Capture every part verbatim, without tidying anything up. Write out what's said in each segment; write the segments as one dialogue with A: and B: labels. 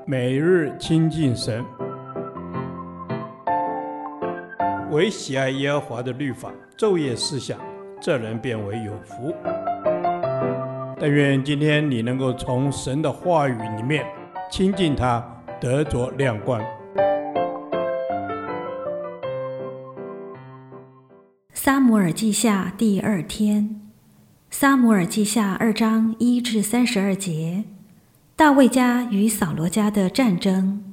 A: 每日亲近神，唯喜爱耶和华的律法，昼夜思想，这人变为有福。但愿今天你能够从神的话语里面亲近他，得着亮光。
B: 撒母耳记下第二天，撒母耳记下二章一至三十二节，大卫家与扫罗家的战争。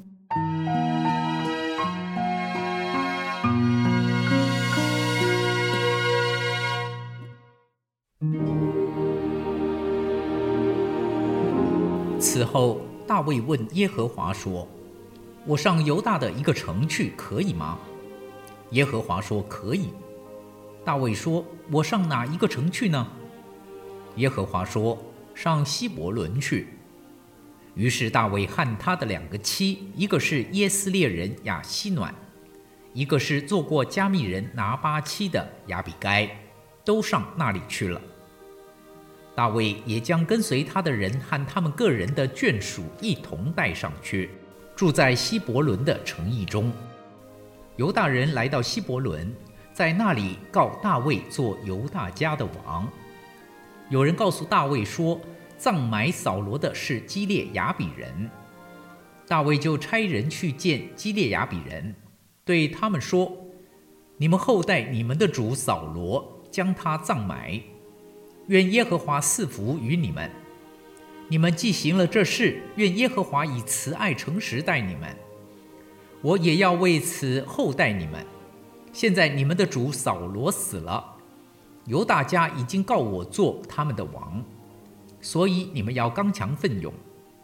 C: 此后，大卫问耶和华说：“我上犹大的一个城去，可以吗？”耶和华说：“可以。”大卫说：“我上哪一个城去呢？”耶和华说：“上希伯伦去。”于是大卫和他的两个妻，一个是耶斯列人亚希暖，一个是做过加密人拿巴妻的亚比该，都上那里去了。大卫也将跟随他的人和他们个人的眷属一同带上去，住在希伯伦的城邑中。犹大人来到希伯伦，在那里告大卫做犹大家的王。有人告诉大卫说，葬埋扫罗的是基列雅比人。大卫就差人去见基列雅比人，对他们说：“你们厚待你们的主扫罗，将他葬埋。愿耶和华赐福于你们。你们既行了这事，愿耶和华以慈爱诚实待你们。我也要为此厚待你们。现在你们的主扫罗死了，犹大家已经告我做他们的王，所以你们要刚强奋勇。”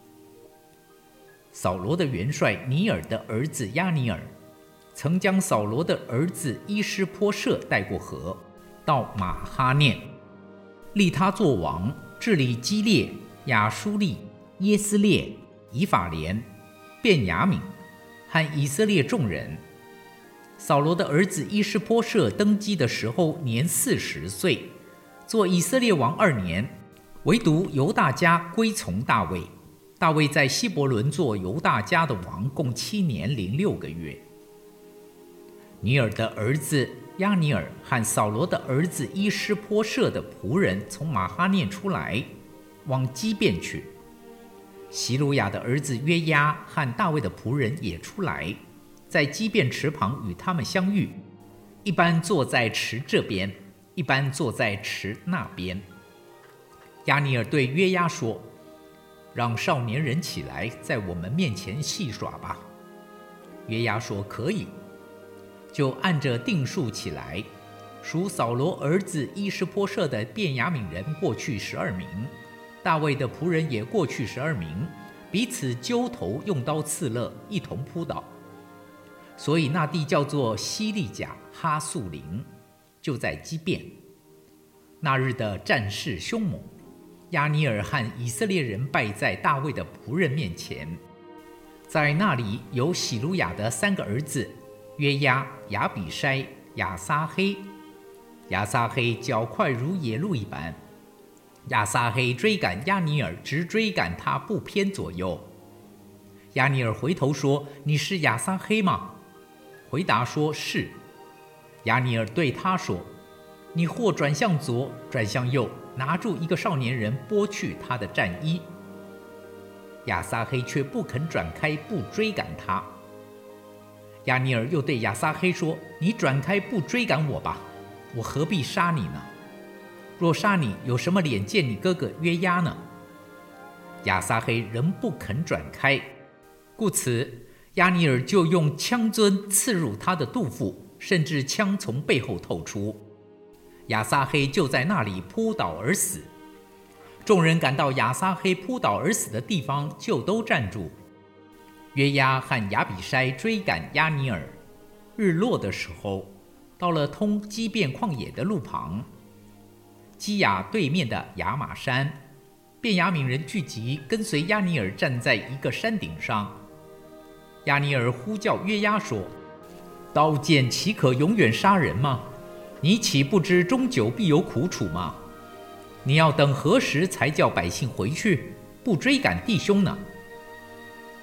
C: 扫罗的元帅尼尔的儿子亚尼尔，曾将扫罗的儿子伊施波设带过河，到马哈念，立他做王，治理基列、亚舒利、耶斯列、以法莲、便雅悯和以色列众人。扫罗的儿子伊施波设登基的时候年四十岁，做以色列王二年，唯独犹大家归从大卫。大卫在希伯伦做犹大家的王，共七年零六个月。尼尔的儿子亚尼尔和扫罗的儿子伊施波设的仆人从马哈念出来，往基遍去。希鲁雅的儿子约押和大卫的仆人也出来，在基遍池旁与他们相遇，一般坐在池这边，一般坐在池那边。亚尼尔对约押说：“让少年人起来，在我们面前戏耍吧。”约押说：“可以。”就按着定数起来，属扫罗儿子伊施波设的便雅悯人过去十二名，大卫的仆人也过去十二名，彼此揪头用刀刺勒，一同扑倒。所以那地叫做西利甲哈素林，就在基遍。那日的战事凶猛，亚尼尔和以色列人败在大卫的仆人面前。在那里有喜鲁雅的三个儿子约押、亚比筛、亚撒黑。亚撒黑脚快如野鹿一般，亚撒黑追赶亚尼尔，直追赶他不偏左右。亚尼尔回头说：“你是亚撒黑吗？”回答说：“是。”亚尼尔对他说：“你或转向左，转向右，拿住一个少年人，剥去他的战衣。”亚撒黑却不肯转开步追赶他。亚尼尔又对亚撒黑说：“你转开步追赶我吧，我何必杀你呢？若杀你，有什么脸见你哥哥约押呢？”亚撒黑仍不肯转开，故此亚尼尔就用枪尊刺入他的肚腹，甚至枪从背后透出。亚撒黑就在那里扑倒而死。众人赶到亚撒黑扑倒而死的地方，就都站住。约押和亚比筛追赶亚尼尔，日落的时候，到了通基遍旷野的路旁，基亚对面的亚玛山，便雅悯人聚集，跟随亚尼尔站在一个山顶上。亚尼尔呼叫约押说：“刀剑岂可永远杀人吗？你岂不知终久必有苦楚吗？你要等何时才叫百姓回去，不追赶弟兄呢？”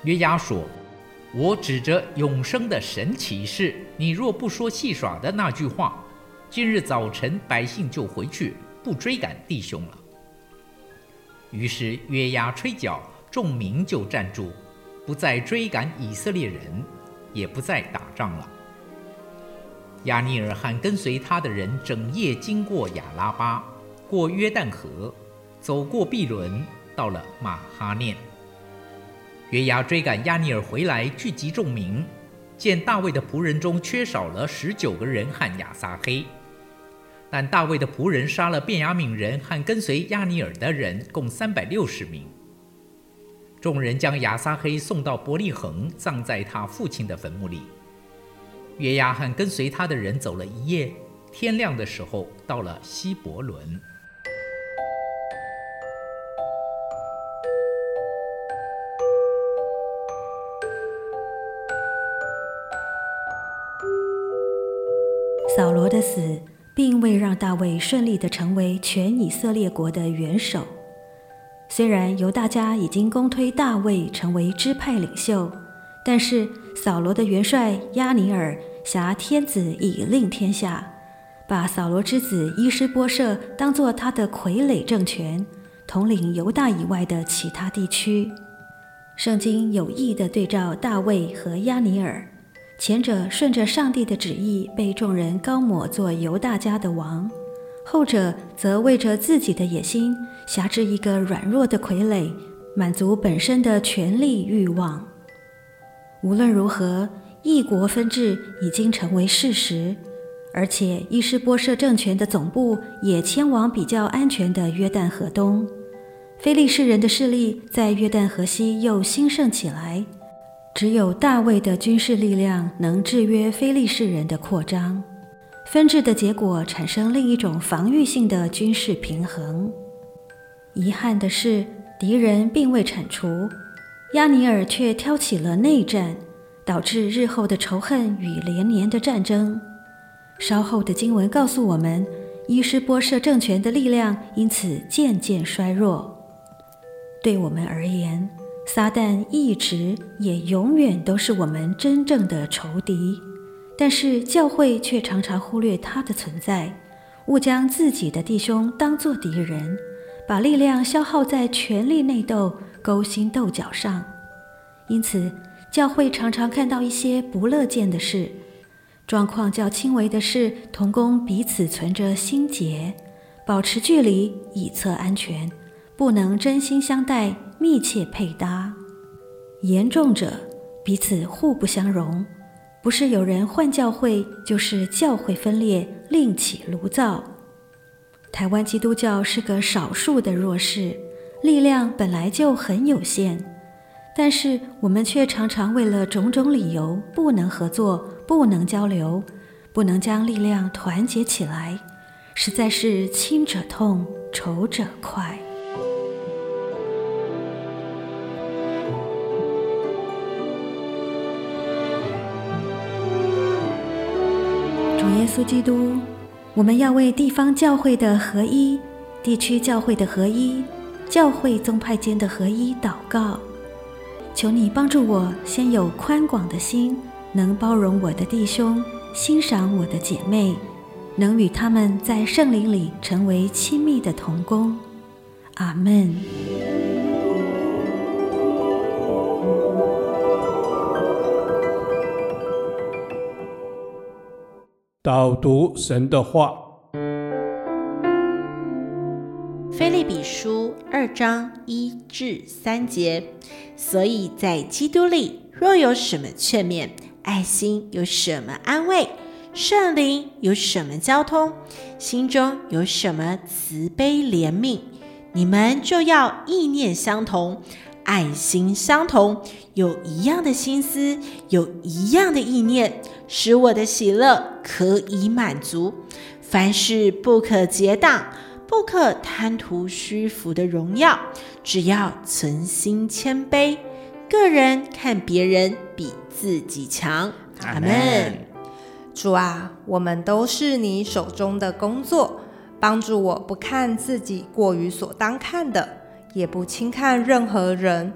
C: 约押说：我指着永生的神起誓，你若不说戏耍的那句话，今日早晨百姓就回去，不追赶弟兄了。于是约押吹角，众民就站住，不再追赶以色列人，也不再打仗了。亚尼尔和跟随他的人整夜经过亚拉巴，过约旦河，走过毕伦，到了马哈念。约押追赶亚尼尔回来，聚集众民，见大卫的仆人中缺少了十九个人和亚撒黑，但大卫的仆人杀了便雅悯人和跟随亚尼尔的人，共三百六十名。众人将亚撒黑送到伯利恒，葬在他父亲的坟墓里。约押和跟随他的人走了一夜，天亮的时候到了希伯伦。
B: 扫罗的死并未让大卫顺利地成为全以色列国的元首。虽然犹大家已经公推大卫成为支派领袖，但是扫罗的元帅押尼尔挟天子以令天下，把扫罗之子伊施波设当作他的傀儡政权，统领犹大以外的其他地区。圣经有意地对照大卫和押尼尔，前者顺着上帝的旨意被众人膏抹做犹大家的王，后者则为着自己的野心辖制一个软弱的傀儡，满足本身的权力欲望。无论如何，异国分治已经成为事实，而且伊施波设政权的总部也迁往比较安全的约旦河东。非利士人的势力在约旦河西又兴盛起来，只有大卫的军事力量能制约非利士人的扩张。分治的结果产生另一种防御性的军事平衡。遗憾的是，敌人并未铲除，押尼尔却挑起了内战，导致日后的仇恨与连年的战争。稍后的经文告诉我们，伊施波设政权的力量因此渐渐衰弱。对我们而言，撒旦一直也永远都是我们真正的仇敌，但是教会却常常忽略他的存在，误将自己的弟兄当作敌人，把力量消耗在权力内斗、勾心斗角上。因此教会常常看到一些不乐见的事，状况较轻微的是同工彼此存着心结，保持距离以测安全，不能真心相待，密切配搭。严重者彼此互不相容，不是有人换教会，就是教会分裂，另起炉灶。台湾基督教是个少数的弱势，力量本来就很有限，但是我们却常常为了种种理由不能合作，不能交流，不能将力量团结起来，实在是亲者痛，仇者快。主耶稣基督，我们要为地方教会的合一、地区教会的合一、教会宗派间的合一祷告。求你帮助我先有宽广的心，能包容我的弟兄，欣赏我的姐妹，能与他们在圣灵里成为亲密的同工。阿们。
A: 导读神的话。
D: 腓立比书二章一至三节，所以在基督里，若有什么劝勉，爱心有什么安慰，圣灵有什么交通，心中有什么慈悲怜悯，你们就要意念相同，爱心相同，有一样的心思，有一样的意念，使我的喜乐可以满足。凡事不可结党，不可贪图虚浮的荣耀，只要存心谦卑，个人看别人比自己强。阿们。
E: 主啊，我们都是你手中的工作，帮助我不看自己过于所当看的，也不轻看任何人，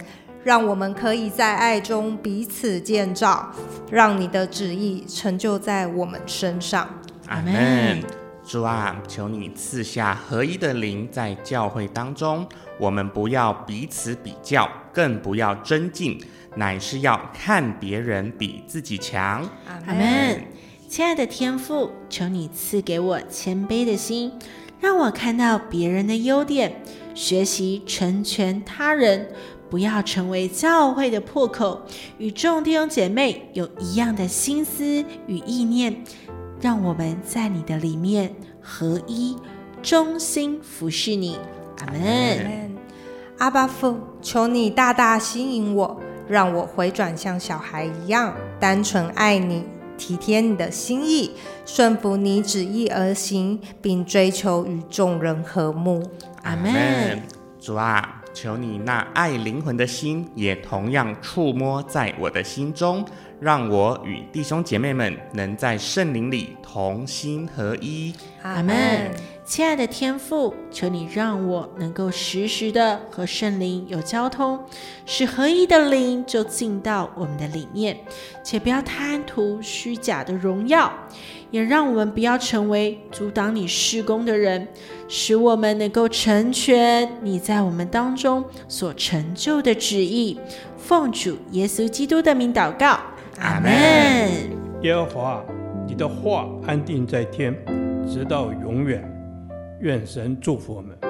E: 让我们可以在爱中彼此建造，让你的旨意成就在我们身上。
F: 阿们。主啊，求你赐下合一的灵在教会当中，我们不要彼此比较，更不要争竞，乃是要看别人比自己强。
D: 阿们。亲爱的天父，求你赐给我谦卑的心，让我看到别人的优点，学习成全他人，不要成为教会的破口，与众弟兄姐妹有一样的心思与意念，让我们在你的里面合一，忠心服侍你。阿们。
E: 阿爸父，求你大大吸引我，让我回转像小孩一样，单纯爱你，体贴你的心意，顺服你旨意而行，并追求与众人和睦。
D: 阿们。
F: 主啊，求你那爱灵魂的心也同样触摸在我的心中，让我与弟兄姐妹们能在圣灵里同心合一。
D: 阿们。亲爱的天父，求你让我能够时时的和圣灵有交通，使合一的灵就进到我们的里面，且不要贪图虚假的荣耀，也让我们不要成为阻挡你事工的人，使我们能够成全你在我们当中所成就的旨意。奉主耶稣基督的名祷告，阿们。
A: 耶和华，你的话安定在天，直到永远。愿神祝福我们。